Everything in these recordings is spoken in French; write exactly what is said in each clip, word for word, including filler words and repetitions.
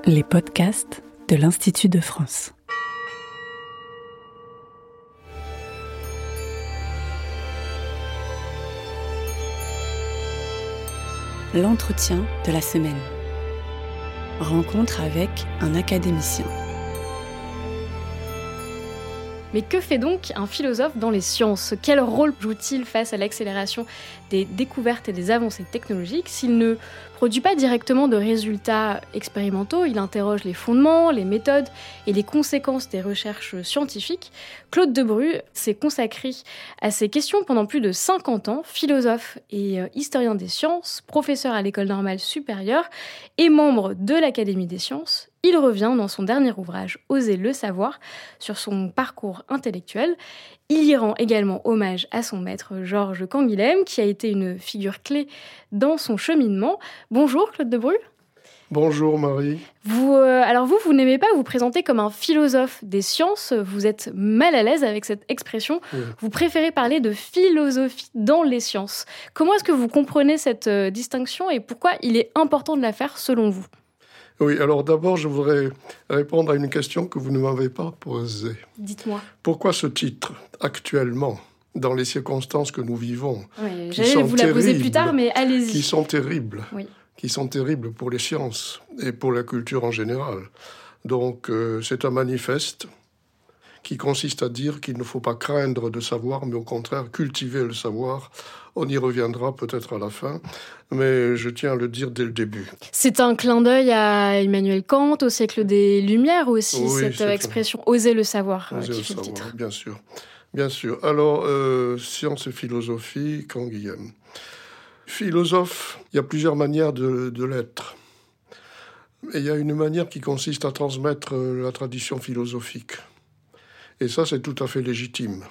Les podcasts de l'Institut de France. L'entretien de la semaine. Rencontre avec un académicien. Mais que fait donc un philosophe dans les sciences ? Quel rôle joue-t-il face à l'accélération des découvertes et des avancées technologiques ? S'il ne produit pas directement de résultats expérimentaux, il interroge les fondements, les méthodes et les conséquences des recherches scientifiques. Claude Debru s'est consacré à ces questions pendant plus de cinquante ans, philosophe et historien des sciences, professeur à l'École normale supérieure et membre de l'Académie des sciences. Il revient dans son dernier ouvrage « Oser le savoir » sur son parcours intellectuel. Il y rend également hommage à son maître Georges Canguilhem, qui a été une figure clé dans son cheminement. Bonjour Claude Debru. Bonjour Marie. Vous, euh, alors vous, vous n'aimez pas vous présenter comme un philosophe des sciences, vous êtes mal à l'aise avec cette expression, oui. Vous préférez parler de philosophie dans les sciences. Comment est-ce que vous comprenez cette euh, distinction et pourquoi il est important de la faire selon vous ? Oui, alors d'abord, je voudrais répondre à une question que vous ne m'avez pas posée. Dites-moi. Pourquoi ce titre, actuellement, dans les circonstances que nous vivons, oui, qui j'allais sont vous la poser plus tard, mais allez-y. Qui sont terribles, oui. qui sont terribles pour les sciences et pour la culture en général. Donc, euh, c'est un manifeste qui consiste à dire qu'il ne faut pas craindre de savoir, mais au contraire, cultiver le savoir. On y reviendra peut-être à la fin, mais je tiens à le dire dès le début. C'est un clin d'œil à Emmanuel Kant, au siècle des Lumières aussi, oui, cette expression un... « oser le savoir » Oser qui le fait savoir, le titre. Bien sûr, bien sûr. Alors, euh, science et philosophie, Canguilhem. Philosophe, il y a plusieurs manières de, de l'être. Et il y a une manière qui consiste à transmettre la tradition philosophique. Et ça, c'est tout à fait légitime.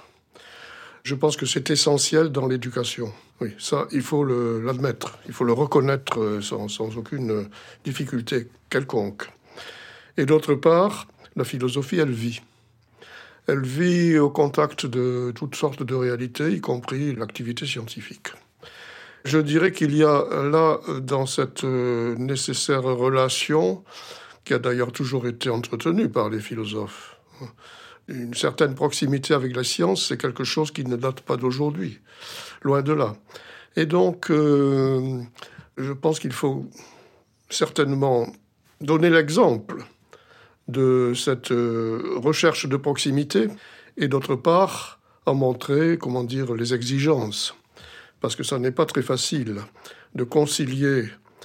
Je pense que c'est essentiel dans l'éducation. Oui, ça, il faut le, l'admettre. Il faut le reconnaître sans, sans aucune difficulté quelconque. Et d'autre part, la philosophie, elle vit. Elle vit au contact de toutes sortes de réalités, y compris l'activité scientifique. Je dirais qu'il y a là, dans cette nécessaire relation, qui a d'ailleurs toujours été entretenue par les philosophes, une certaine proximité avec la science, c'est quelque chose qui ne date pas d'aujourd'hui, loin de là. Et donc, euh, je pense qu'il faut certainement donner l'exemple de cette euh, recherche de proximité et d'autre part, en montrer, comment dire, les exigences. Parce que ça n'est pas très facile de concilier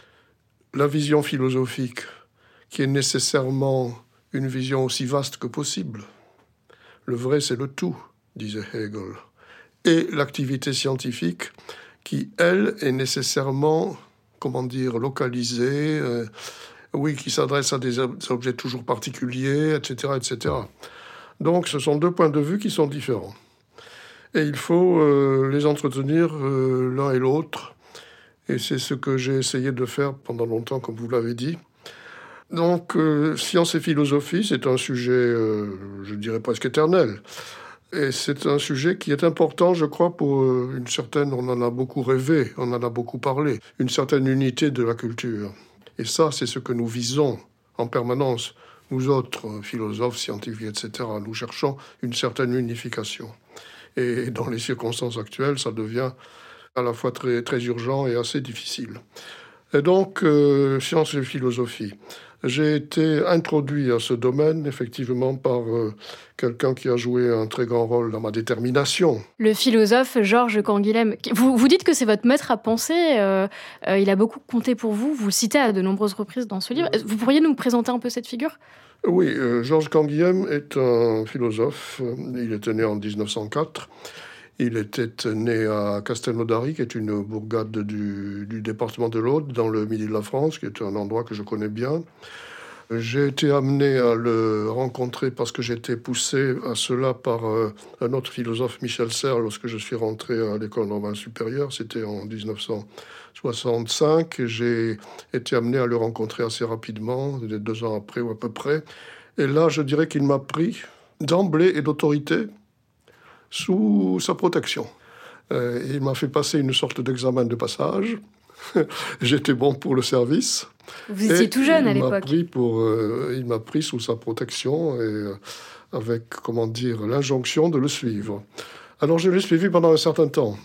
la vision philosophique, qui est nécessairement une vision aussi vaste que possible. Le vrai, c'est le tout, disait Hegel. Et l'activité scientifique, qui, elle, est nécessairement, comment dire, localisée, euh, oui, qui s'adresse à des objets toujours particuliers, et cetera, et cetera. Donc, ce sont deux points de vue qui sont différents. Et il faut euh, les entretenir euh, l'un et l'autre. Et c'est ce que j'ai essayé de faire pendant longtemps, comme vous l'avez dit. Donc, euh, science et philosophie, c'est un sujet, euh, je dirais presque éternel. Et c'est un sujet qui est important, je crois, pour euh, une certaine, on en a beaucoup rêvé, on en a beaucoup parlé, une certaine unité de la culture. Et ça, c'est ce que nous visons en permanence, nous autres, philosophes, scientifiques, et cetera. Nous cherchons une certaine unification. Et dans les circonstances actuelles, ça devient à la fois très, très urgent et assez difficile. Et donc, euh, science et philosophie. J'ai été introduit à ce domaine, effectivement, par euh, quelqu'un qui a joué un très grand rôle dans ma détermination. Le philosophe Georges Canguilhem. Vous, vous dites que c'est votre maître à penser. Euh, euh, il a beaucoup compté pour vous. Vous le citez à de nombreuses reprises dans ce livre. Vous pourriez nous présenter un peu cette figure ? Oui, euh, Georges Canguilhem est un philosophe. Il était né en dix-neuf cent quatre. Il était né à Castelnaudary, qui est une bourgade du, du département de l'Aude, dans le midi de la France, qui est un endroit que je connais bien. J'ai été amené à le rencontrer parce que j'ai été poussé à cela par euh, un autre philosophe, Michel Serres, lorsque je suis rentré à l'École normale supérieure. C'était en dix-neuf cent soixante-cinq. Et j'ai été amené à le rencontrer assez rapidement, deux ans après ou à peu près. Et là, je dirais qu'il m'a pris d'emblée et d'autorité sous sa protection. Euh, il m'a fait passer une sorte d'examen de passage. J'étais bon pour le service. Vous étiez et tout jeune à il m'a l'époque. Pris pour, euh, il m'a pris sous sa protection et euh, avec, comment dire, l'injonction de le suivre. Alors je l'ai suivi pendant un certain temps.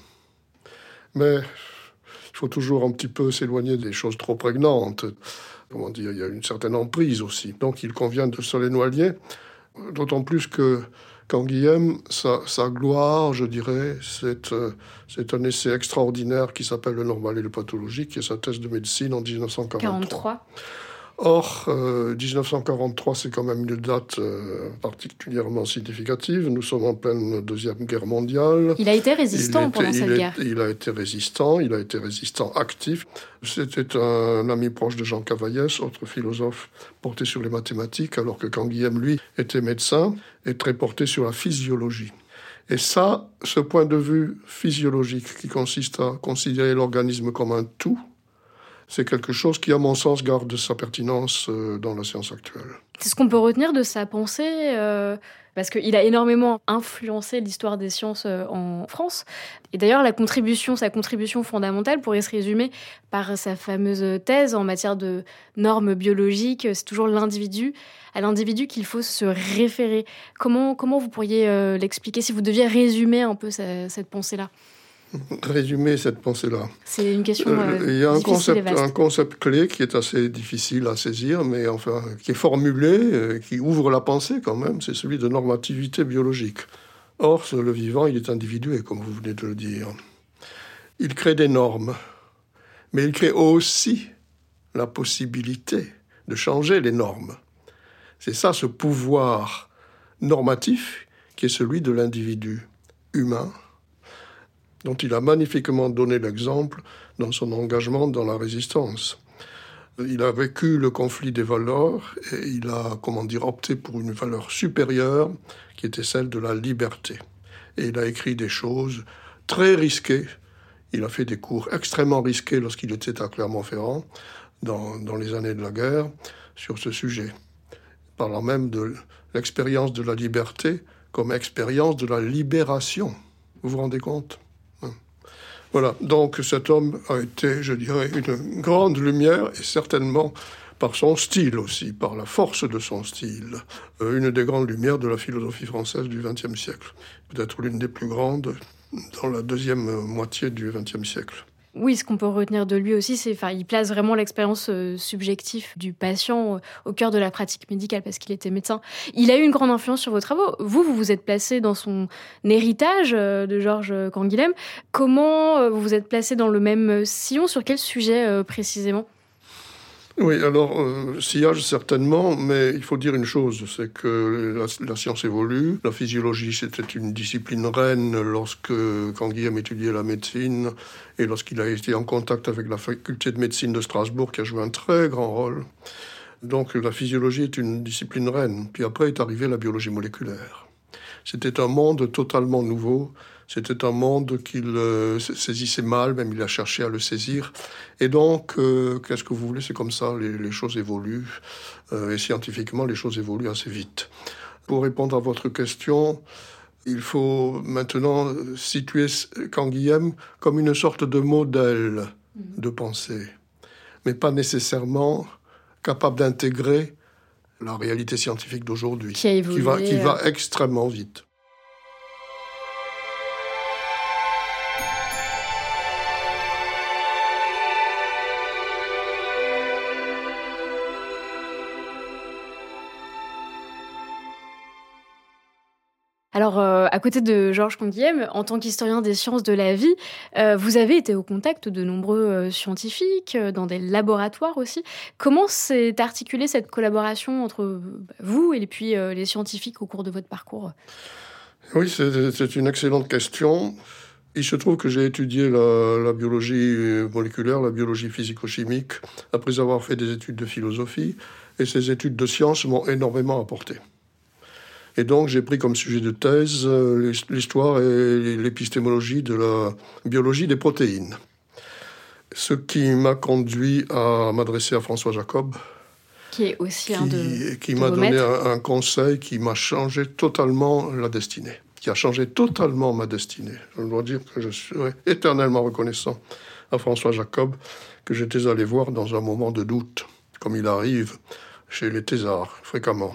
Mais il faut toujours un petit peu s'éloigner des choses trop prégnantes. Comment dire, il y a une certaine emprise aussi. Donc il convient de se l'éloigner, d'autant plus que Canguilhem, sa, sa gloire, je dirais, c'est, euh, c'est un essai extraordinaire qui s'appelle Le normal et le pathologique, qui est sa thèse de médecine en dix-neuf cent quarante-trois. quarante-trois. Or, euh, dix-neuf cent quarante-trois, c'est quand même une date euh, particulièrement significative. Nous sommes en pleine Deuxième Guerre mondiale. Il a été résistant il pendant était, cette il guerre. Est, il a été résistant, il a été résistant actif. C'était un ami proche de Jean Cavaillès, autre philosophe porté sur les mathématiques, alors que Canguilhem, lui, était médecin et très porté sur la physiologie. Et ça, ce point de vue physiologique qui consiste à considérer l'organisme comme un tout, c'est quelque chose qui, à mon sens, garde sa pertinence dans la science actuelle. C'est ce qu'on peut retenir de sa pensée, euh, parce qu'il a énormément influencé l'histoire des sciences euh, en France. Et d'ailleurs, la contribution, sa contribution fondamentale pourrait se résumer par sa fameuse thèse en matière de normes biologiques. C'est toujours l'individu, à l'individu qu'il faut se référer. Comment, comment vous pourriez euh, l'expliquer si vous deviez résumer un peu sa, cette pensée-là ? Résumer cette pensée-là. C'est une question euh, Il y a un difficile et concept, vaste. un concept clé qui est assez difficile à saisir, mais enfin, qui est formulé, euh, qui ouvre la pensée quand même, c'est celui de normativité biologique. Or, le vivant, il est individué, comme vous venez de le dire. Il crée des normes, mais il crée aussi la possibilité de changer les normes. C'est ça, ce pouvoir normatif, qui est celui de l'individu humain, dont il a magnifiquement donné l'exemple dans son engagement dans la résistance. Il a vécu le conflit des valeurs et il a, comment dire, opté pour une valeur supérieure qui était celle de la liberté. Et il a écrit des choses très risquées. Il a fait des cours extrêmement risqués lorsqu'il était à Clermont-Ferrand, dans, dans les années de la guerre, sur ce sujet, parlant même de l'expérience de la liberté comme expérience de la libération. Vous vous rendez compte ? Voilà, donc cet homme a été, je dirais, une grande lumière, et certainement par son style aussi, par la force de son style, euh, une des grandes lumières de la philosophie française du vingtième siècle. Peut-être l'une des plus grandes dans la deuxième moitié du vingtième siècle. Oui, ce qu'on peut retenir de lui aussi, c'est qu'il place vraiment l'expérience euh, subjective du patient euh, au cœur de la pratique médicale, parce qu'il était médecin. Il a eu une grande influence sur vos travaux. Vous, vous vous êtes placé dans son héritage euh, de Georges Canguilhem. Comment euh, vous vous êtes placé dans le même sillon ? Sur quel sujet euh, précisément ? Oui, alors, euh, sillage certainement, mais il faut dire une chose, c'est que la, la science évolue. La physiologie, c'était une discipline reine lorsque Canguilhem étudiait la médecine et lorsqu'il a été en contact avec la faculté de médecine de Strasbourg, qui a joué un très grand rôle. Donc la physiologie est une discipline reine. Puis après est arrivée la biologie moléculaire. C'était un monde totalement nouveau. C'était un monde qu'il euh, saisissait mal, même il a cherché à le saisir. Et donc, euh, qu'est-ce que vous voulez, c'est comme ça, les, les choses évoluent. Euh, et scientifiquement, les choses évoluent assez vite. Pour répondre à votre question, il faut maintenant situer Canguilhem comme une sorte de modèle de pensée, mais pas nécessairement capable d'intégrer la réalité scientifique d'aujourd'hui, qui, a évolué, qui, va, qui euh... va extrêmement vite. Alors, euh, à côté de Georges Canguilhem, en tant qu'historien des sciences de la vie, euh, vous avez été au contact de nombreux euh, scientifiques, euh, dans des laboratoires aussi. Comment s'est articulée cette collaboration entre euh, vous et puis euh, les scientifiques au cours de votre parcours ? Oui, c'est, c'est une excellente question. Il se trouve que j'ai étudié la, la biologie moléculaire, la biologie physico-chimique, après avoir fait des études de philosophie, et ces études de sciences m'ont énormément apporté. Et donc, j'ai pris comme sujet de thèse euh, l'histoire et l'épistémologie de la biologie des protéines. Ce qui m'a conduit à m'adresser à François Jacob, qui est aussi qui, un de qui de m'a vos donné maîtres. un, un conseil qui m'a changé totalement la destinée, qui a changé totalement ma destinée. Je dois dire que je suis éternellement reconnaissant à François Jacob, que j'étais allé voir dans un moment de doute. comme il arrive chez les thésards, fréquemment.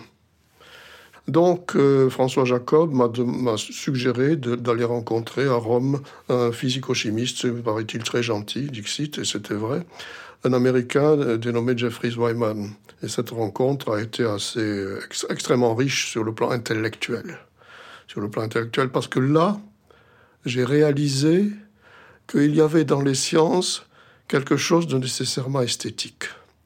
Donc, euh, François Jacob m'a, de, m'a suggéré de, d'aller rencontrer à Rome un physico-chimiste, paraît-il très gentil, dixit, et c'était vrai, un Américain dénommé Jeffrey Wyman. Et cette rencontre a été assez ex- extrêmement riche sur le plan intellectuel. Sur le plan intellectuel, parce que là, j'ai réalisé qu'il y avait dans les sciences quelque chose de nécessairement esthétique.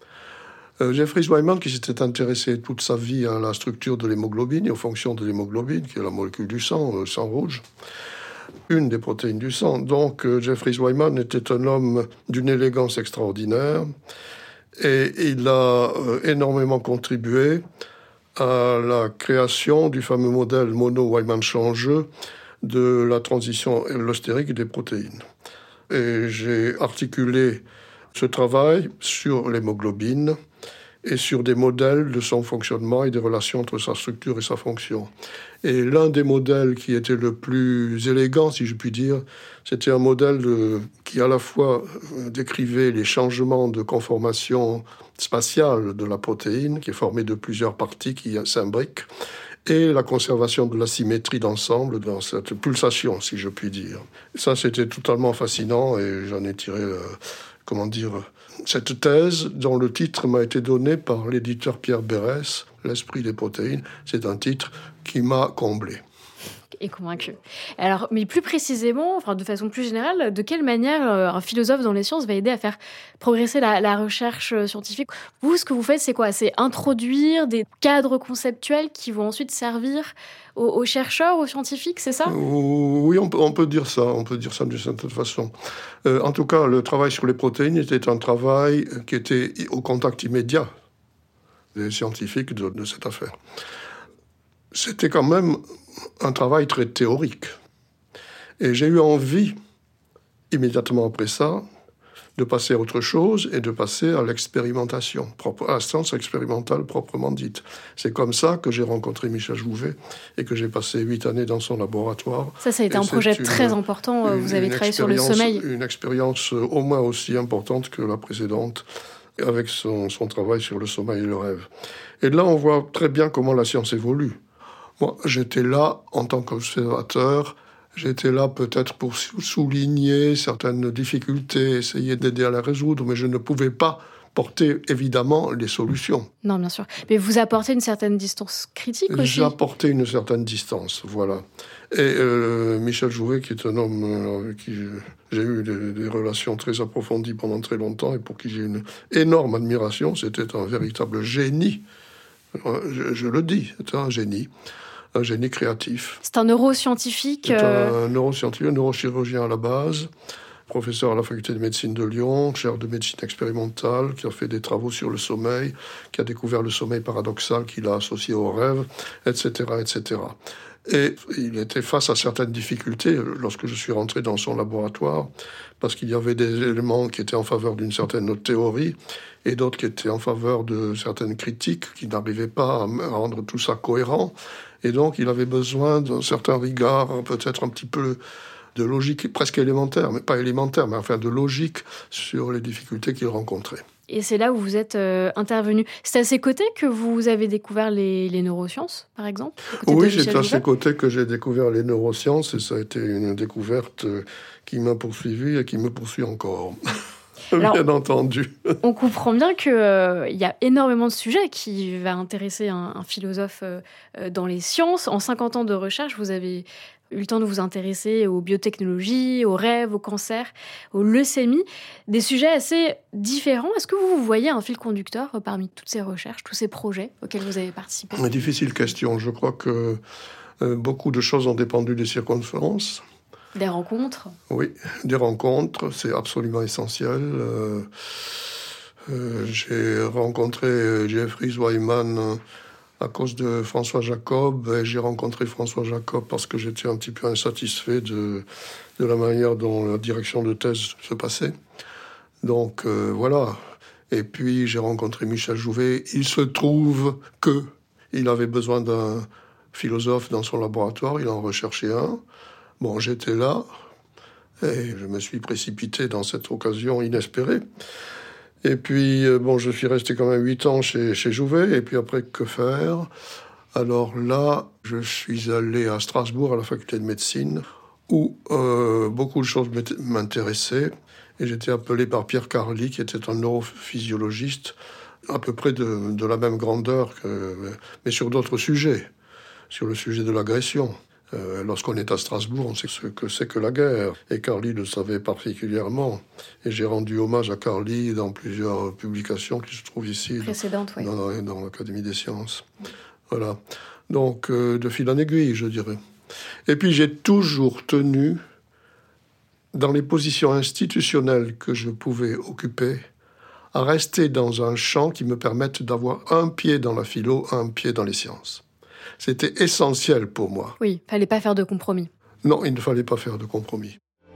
Euh, Jeffrey Wyman, qui s'était intéressé toute sa vie à la structure de l'hémoglobine et aux fonctions de l'hémoglobine, qui est la molécule du sang, le sang rouge, une des protéines du sang. Donc, euh, Jeffrey Wyman était un homme d'une élégance extraordinaire et il a euh, énormément contribué à la création du fameux modèle mono-Wyman-changeux de la transition allostérique des protéines. Et j'ai articulé ce travail sur l'hémoglobine et sur des modèles de son fonctionnement et des relations entre sa structure et sa fonction. Et l'un des modèles qui était le plus élégant, si je puis dire, c'était un modèle de, qui à la fois décrivait les changements de conformation spatiale de la protéine, qui est formée de plusieurs parties qui s'imbriquent, et la conservation de la symétrie d'ensemble dans cette pulsation, si je puis dire. Ça, c'était totalement fascinant et j'en ai tiré, euh, comment dire, cette thèse dont le titre m'a été donné par l'éditeur Pierre Berès, L'esprit des protéines. C'est un titre qui m'a comblé. Et convaincu. Alors, mais plus précisément, enfin de façon plus générale, de quelle manière euh, un philosophe dans les sciences va aider à faire progresser la, la recherche scientifique ? Vous, ce que vous faites, c'est quoi ? C'est introduire des cadres conceptuels qui vont ensuite servir aux, aux chercheurs, aux scientifiques, c'est ça ? Oui, on peut, on peut dire ça, on peut dire ça d'une certaine façon. Euh, en tout cas, le travail sur les protéines était un travail qui était au contact immédiat des scientifiques de, de cette affaire. C'était quand même un travail très théorique. Et j'ai eu envie, immédiatement après ça, de passer à autre chose et de passer à l'expérimentation, à la science expérimentale proprement dite. C'est comme ça que j'ai rencontré Michel Jouvet et que j'ai passé huit années dans son laboratoire. Ça, ça a été et un projet une, très important. Vous avez travaillé sur le sommeil. Une expérience au moins aussi importante que la précédente, avec son, son travail sur le sommeil et le rêve. Et là, on voit très bien comment la science évolue. Moi, j'étais là en tant qu'observateur, j'étais là peut-être pour souligner certaines difficultés, essayer d'aider à les résoudre, mais je ne pouvais pas porter évidemment les solutions. Non, bien sûr. Mais vous apportez une certaine distance critique aussi ? J'apportais une certaine distance, voilà. Et euh, Michel Jouvet, qui est un homme euh, avec qui j'ai eu des, des relations très approfondies pendant très longtemps et pour qui j'ai une énorme admiration, c'était un véritable génie. Je, je le dis, c'était un génie. Un génie créatif. C'est un neuroscientifique. C'est un neuroscientifique, un neurochirurgien à la base, professeur à la faculté de médecine de Lyon, chaire de médecine expérimentale, qui a fait des travaux sur le sommeil, qui a découvert le sommeil paradoxal qu'il a associé au rêve, et cetera, et cetera. Et il était face à certaines difficultés lorsque je suis rentré dans son laboratoire, parce qu'il y avait des éléments qui étaient en faveur d'une certaine théorie et d'autres qui étaient en faveur de certaines critiques, qui n'arrivaient pas à rendre tout ça cohérent. Et donc, il avait besoin d'un certain regard, peut-être un petit peu de logique presque élémentaire, mais pas élémentaire, mais enfin de logique sur les difficultés qu'il rencontrait. Et c'est là où vous êtes euh, intervenu. C'est à ses côtés que vous avez découvert les, les neurosciences, par exemple ? Oui, c'est à ses côtés que j'ai découvert les neurosciences, et ça a été une découverte qui m'a poursuivi et qui me poursuit encore. Alors, bien entendu. On comprend bien qu'il euh, y a énormément de sujets qui va intéresser un, un philosophe euh, dans les sciences. En cinquante ans de recherche, vous avez eu le temps de vous intéresser aux biotechnologies, aux rêves, au cancer, aux leucémies, des sujets assez différents. Est-ce que vous voyez un fil conducteur parmi toutes ces recherches, tous ces projets auxquels vous avez participé ? Une difficile question. Je crois que euh, beaucoup de choses ont dépendu des circonstances. Des rencontres ? Oui, des rencontres, c'est absolument essentiel. Euh, euh, j'ai rencontré Jeffrey Wyman à cause de François Jacob, et j'ai rencontré François Jacob parce que j'étais un petit peu insatisfait de, de la manière dont la direction de thèse se passait. Donc euh, voilà. Et puis j'ai rencontré Michel Jouvet. Il se trouve que il avait besoin d'un philosophe dans son laboratoire, il en recherchait un. Bon, j'étais là, et je me suis précipité dans cette occasion inespérée. Et puis, bon, je suis resté quand même huit ans chez, chez Jouvet. Et puis après, que faire ? Alors là, je suis allé à Strasbourg, à la faculté de médecine, où euh, beaucoup de choses m'intéressaient. Et j'étais appelé par Pierre Carli, qui était un neurophysiologiste, à peu près de, de la même grandeur, que, mais sur d'autres sujets, sur le sujet de l'agression. Euh, lorsqu'on est à Strasbourg, on sait ce que c'est que la guerre. Et Carli le savait particulièrement. Et j'ai rendu hommage à Carli dans plusieurs publications qui se trouvent ici, précédentes, oui. dans, dans l'Académie des sciences. Voilà. Donc, euh, de fil en aiguille, je dirais. Et puis, j'ai toujours tenu, dans les positions institutionnelles que je pouvais occuper, à rester dans un champ qui me permette d'avoir un pied dans la philo, un pied dans les sciences. C'était essentiel pour moi. Oui, il ne fallait pas faire de compromis. Non, il ne fallait pas faire de compromis.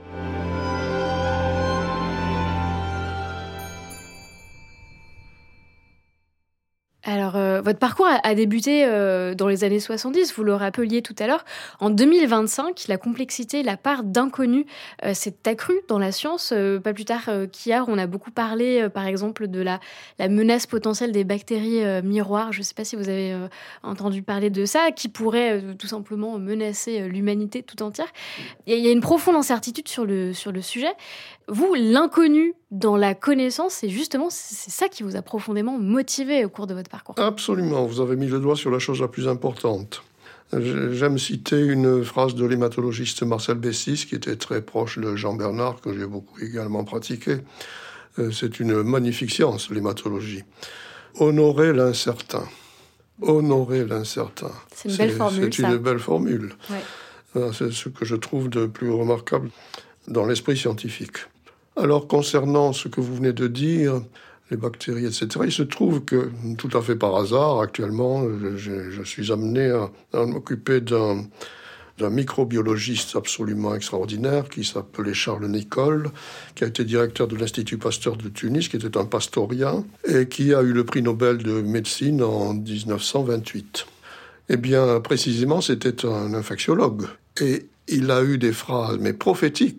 Alors, euh, votre parcours a, a débuté euh, dans les années soixante-dix, vous le rappeliez tout à l'heure. En deux mille vingt-cinq, la complexité, la part d'inconnu euh, s'est accrue dans la science. Euh, pas plus tard euh, qu'hier, on a beaucoup parlé, euh, par exemple, de la, la menace potentielle des bactéries euh, miroirs. Je ne sais pas si vous avez euh, entendu parler de ça, qui pourrait euh, tout simplement menacer euh, l'humanité tout entière. Il y a une profonde incertitude sur le, sur le sujet. Vous, l'inconnu dans la connaissance, c'est justement c'est ça qui vous a profondément motivé au cours de votre parcours. Absolument, vous avez mis le doigt sur la chose la plus importante. J'aime citer une phrase de l'hématologiste Marcel Bessis, qui était très proche de Jean Bernard, que j'ai beaucoup également pratiqué. C'est une magnifique science, l'hématologie. Honorer l'incertain. Honorer l'incertain. C'est une belle c'est, formule, C'est ça. une belle formule. Ouais. C'est ce que je trouve de plus remarquable dans l'esprit scientifique. Alors, concernant ce que vous venez de dire, les bactéries, et cetera, il se trouve que, tout à fait par hasard, actuellement, je, je suis amené à, à m'occuper d'un, d'un microbiologiste absolument extraordinaire qui s'appelait Charles Nicolle, qui a été directeur de l'Institut Pasteur de Tunis, qui était un pastorien, et qui a eu le prix Nobel de médecine en dix-neuf cent vingt-huit. Eh bien, précisément, c'était un infectiologue. Et il a eu des phrases, mais prophétiques,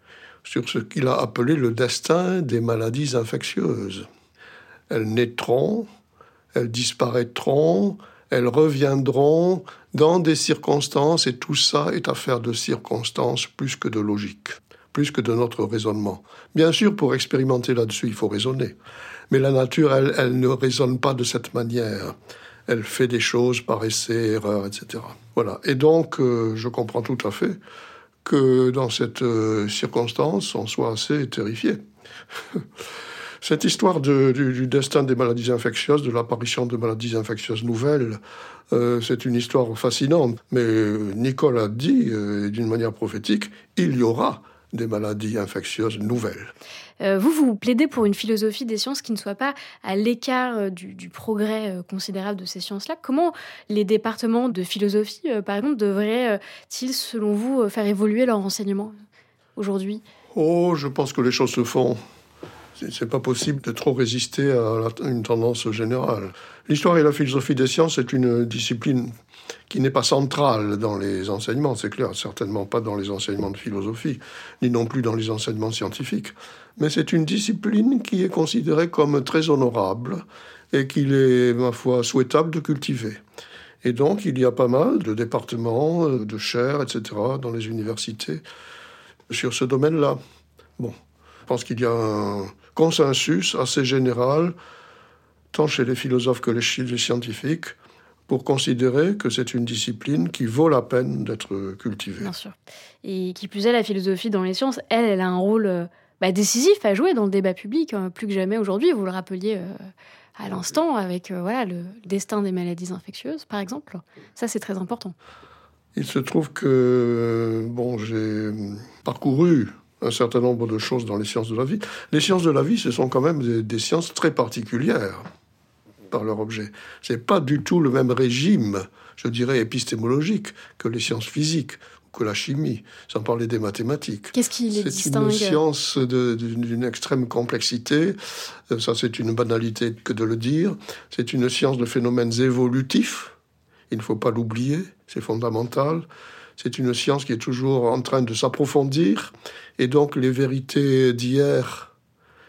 sur ce qu'il a appelé le destin des maladies infectieuses. Elles naîtront, elles disparaîtront, elles reviendront dans des circonstances, et tout ça est affaire de circonstances plus que de logique, plus que de notre raisonnement. Bien sûr, pour expérimenter là-dessus, il faut raisonner. Mais la nature, elle, elle ne raisonne pas de cette manière. Elle fait des choses par essai, erreur, et cetera. Voilà. Et donc, euh, je comprends tout à fait que dans cette euh, circonstance, on soit assez terrifié. Cette histoire de, du, du destin des maladies infectieuses, de l'apparition de maladies infectieuses nouvelles, euh, c'est une histoire fascinante. Mais euh, Nicole a dit, euh, d'une manière prophétique, il y aura des maladies infectieuses nouvelles. Euh, vous, vous plaidez pour une philosophie des sciences qui ne soit pas à l'écart euh, du, du progrès euh, considérable de ces sciences-là. Comment les départements de philosophie, euh, par exemple, devraient-ils, selon vous, euh, faire évoluer leur enseignement aujourd'hui ? Oh, je pense que les choses se font. C'est, c'est pas possible de trop résister à la, une tendance générale. L'histoire et la philosophie des sciences est une discipline qui n'est pas centrale dans les enseignements, c'est clair, certainement pas dans les enseignements de philosophie, ni non plus dans les enseignements scientifiques. Mais c'est une discipline qui est considérée comme très honorable et qu'il est, ma foi, souhaitable de cultiver. Et donc, il y a pas mal de départements, de chaires, et cetera, dans les universités sur ce domaine-là. Bon, je pense qu'il y a un consensus assez général, tant chez les philosophes que chez les scientifiques, pour considérer que c'est une discipline qui vaut la peine d'être cultivée. Bien sûr. Et qui plus est, la philosophie dans les sciences, elle, elle a un rôle euh, bah, décisif à jouer dans le débat public, hein, plus que jamais aujourd'hui. Vous le rappeliez euh, à l'instant avec euh, voilà, le destin des maladies infectieuses, par exemple. Ça, c'est très important. Il se trouve que bon, j'ai parcouru un certain nombre de choses dans les sciences de la vie. Les sciences de la vie, ce sont quand même des, des sciences très particulières par leur objet. C'est pas du tout le même régime, je dirais, épistémologique que les sciences physiques ou que la chimie, sans parler des mathématiques. Qu'est-ce qui les distingue ? C'est une science de, d'une extrême complexité. Ça, c'est une banalité que de le dire. C'est une science de phénomènes évolutifs. Il ne faut pas l'oublier, c'est fondamental. C'est une science qui est toujours en train de s'approfondir. Et donc, les vérités d'hier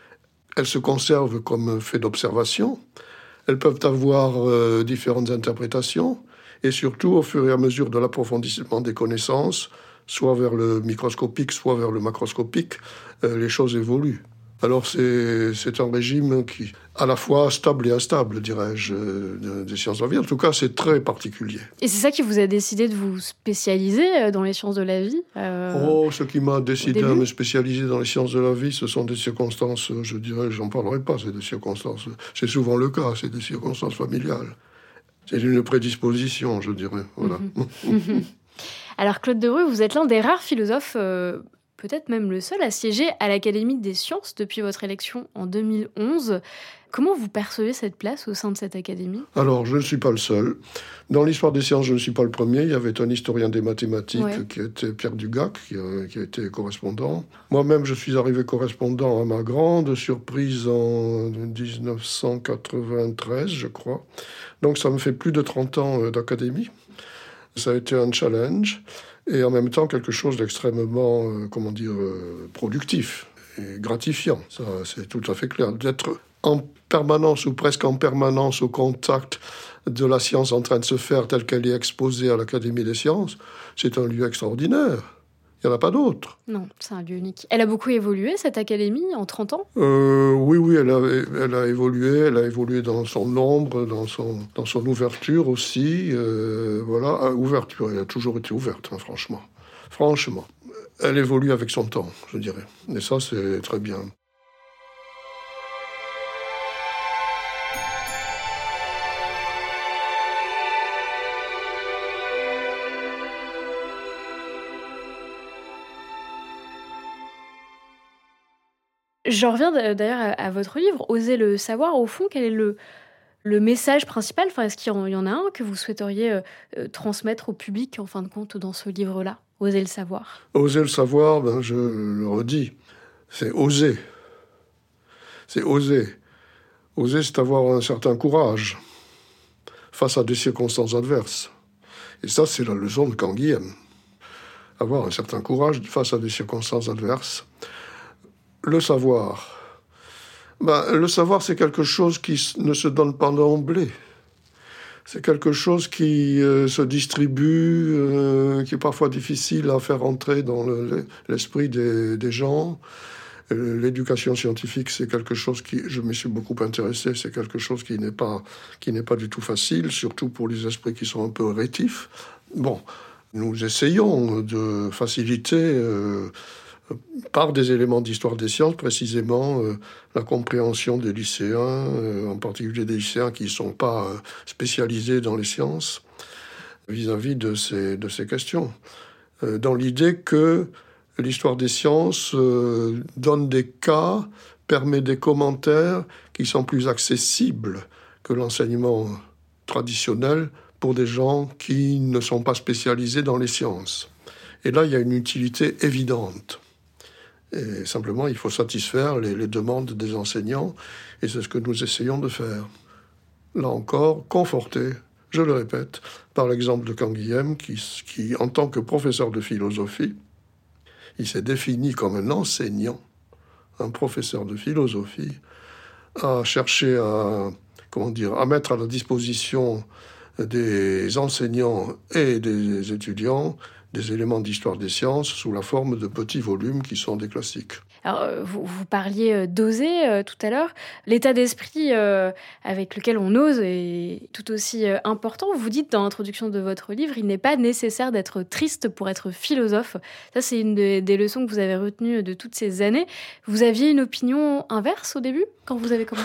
elles se conservent comme fait d'observation, elles peuvent avoir euh, différentes interprétations, et surtout, au fur et à mesure de l'approfondissement des connaissances, soit vers le microscopique, soit vers le macroscopique, euh, les choses évoluent. Alors c'est, c'est un régime qui, à la fois stable et instable, dirais-je, euh, des sciences de la vie. En tout cas, c'est très particulier. Et c'est ça qui vous a décidé de vous spécialiser dans les sciences de la vie euh, Oh, ce qui m'a décidé à me spécialiser dans les sciences de la vie, ce sont des circonstances, je dirais, j'en parlerai pas, c'est des circonstances, c'est souvent le cas, c'est des circonstances familiales. C'est une prédisposition, je dirais, voilà. Mmh. Alors Claude Deroux, vous êtes l'un des rares philosophes, euh, peut-être même le seul, à siéger à l'Académie des sciences depuis votre élection en deux mille onze. Comment vous percevez cette place au sein de cette académie ? Alors, je ne suis pas le seul. Dans l'histoire des sciences, je ne suis pas le premier. Il y avait un historien des mathématiques ouais. qui était Pierre Dugac, qui a, qui a été correspondant. Moi-même, je suis arrivé correspondant à ma grande surprise en dix-neuf cent quatre-vingt-treize, je crois. Donc, ça me fait plus de trente ans d'académie. Ça a été un challenge et en même temps quelque chose d'extrêmement, euh, comment dire, euh, productif et gratifiant. Ça, c'est tout à fait clair. D'être en permanence ou presque en permanence au contact de la science en train de se faire telle qu'elle est exposée à l'Académie des sciences, c'est un lieu extraordinaire. Il n'y en a pas d'autre. Non, c'est un lieu unique. Elle a beaucoup évolué, cette académie, en trente ans ? euh, Oui, oui, elle a, elle a évolué. Elle a évolué dans son nombre, dans son, dans son ouverture aussi. Euh, voilà, ouverture, elle a toujours été ouverte, hein, franchement. Franchement. Elle évolue avec son temps, je dirais. Et ça, c'est très bien. J'en reviens d'ailleurs à votre livre, Oser le savoir. Au fond, quel est le, le message principal ? Enfin, est-ce qu'il y en a un que vous souhaiteriez euh, transmettre au public, en fin de compte, dans ce livre-là ? Oser le savoir. Oser le savoir, ben, je le redis, c'est oser. C'est oser. Oser, c'est avoir un certain courage face à des circonstances adverses. Et ça, c'est la leçon de Canguilhem. Avoir un certain courage face à des circonstances adverses. Le savoir. Ben, le savoir, c'est quelque chose qui ne se donne pas d'emblée. C'est quelque chose qui euh, se distribue, euh, qui est parfois difficile à faire entrer dans le, l'esprit des, des gens. Euh, l'éducation scientifique, c'est quelque chose qui, je m'y suis beaucoup intéressé, c'est quelque chose qui n'est pas, qui n'est pas du tout facile, surtout pour les esprits qui sont un peu rétifs. Bon, nous essayons de faciliter... Euh, par des éléments d'histoire des sciences, précisément euh, la compréhension des lycéens, euh, en particulier des lycéens qui ne sont pas euh, spécialisés dans les sciences, vis-à-vis de ces, de ces questions. Euh, dans l'idée que l'histoire des sciences euh, donne des cas, permet des commentaires qui sont plus accessibles que l'enseignement traditionnel pour des gens qui ne sont pas spécialisés dans les sciences. Et là, il y a une utilité évidente. Et simplement, il faut satisfaire les, les demandes des enseignants, et c'est ce que nous essayons de faire. Là encore, conforté, je le répète, par l'exemple de Canguilhem, qui, qui, en tant que professeur de philosophie, il s'est défini comme un enseignant, un professeur de philosophie, a cherché à, comment dire, à mettre à la disposition des enseignants et des étudiants des éléments d'histoire des sciences sous la forme de petits volumes qui sont des classiques. Alors, vous, vous parliez d'oser euh, tout à l'heure. L'état d'esprit euh, avec lequel on ose est tout aussi euh, important. Vous dites dans l'introduction de votre livre, il n'est pas nécessaire d'être triste pour être philosophe. Ça, c'est une de, des leçons que vous avez retenues de toutes ces années. Vous aviez une opinion inverse au début, quand vous avez commencé ?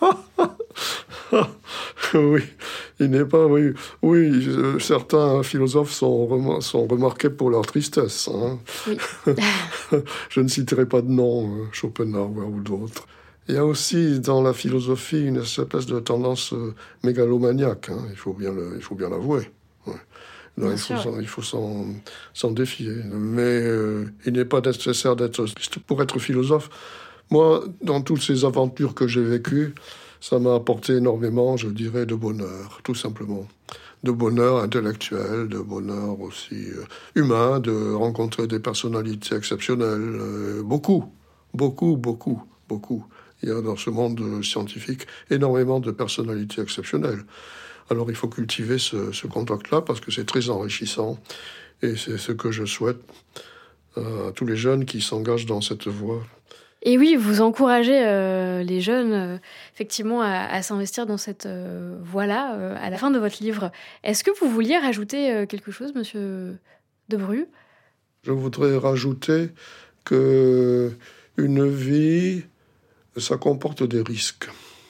Oui, il n'est pas... Oui, oui euh, certains philosophes sont, remar- sont remarqués pour leur tristesse. Hein. Oui. Je ne citerai pas de nom, euh, Schopenhauer ou d'autres. Il y a aussi dans la philosophie une espèce de tendance euh, mégalomaniaque, hein, il faut bien le, il faut bien l'avouer. Ouais. Donc, il faut, s'en, il faut s'en, s'en défier. Mais euh, il n'est pas nécessaire d'être triste pour être philosophe. Moi, dans toutes ces aventures que j'ai vécues, ça m'a apporté énormément, je dirais, de bonheur, tout simplement. De bonheur intellectuel, de bonheur aussi euh, humain, de rencontrer des personnalités exceptionnelles. Euh, beaucoup, beaucoup, beaucoup, beaucoup. Il y a dans ce monde scientifique énormément de personnalités exceptionnelles. Alors il faut cultiver ce, ce contact-là parce que c'est très enrichissant et c'est ce que je souhaite à tous les jeunes qui s'engagent dans cette voie. Et oui, vous encouragez euh, les jeunes euh, effectivement à, à s'investir dans cette euh, voie-là euh, à la fin de votre livre. Est-ce que vous vouliez rajouter euh, quelque chose, monsieur Debru ? Je voudrais rajouter que une vie, ça comporte des risques.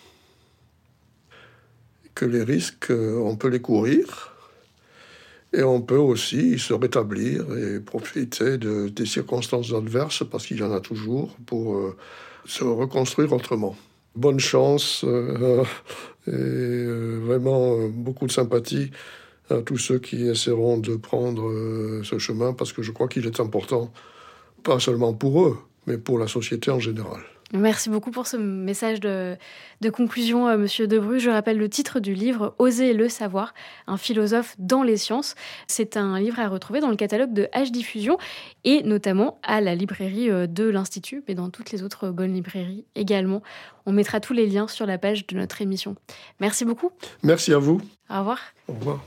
Que les risques, on peut les courir et on peut aussi se rétablir et profiter de, des circonstances adverses, parce qu'il y en a toujours, pour euh, se reconstruire autrement. Bonne chance euh, et euh, vraiment euh, beaucoup de sympathie à tous ceux qui essaieront de prendre euh, ce chemin, parce que je crois qu'il est important, pas seulement pour eux, mais pour la société en général. Merci beaucoup pour ce message de, de conclusion, euh, monsieur Debru. Je rappelle le titre du livre « Oser le savoir, un philosophe dans les sciences ». C'est un livre à retrouver dans le catalogue de H Diffusion et notamment à la librairie de l'Institut, mais dans toutes les autres bonnes librairies également. On mettra tous les liens sur la page de notre émission. Merci beaucoup. Merci à vous. Au revoir. Au revoir.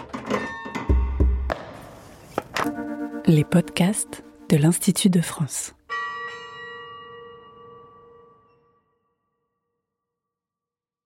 Les podcasts de l'Institut de France.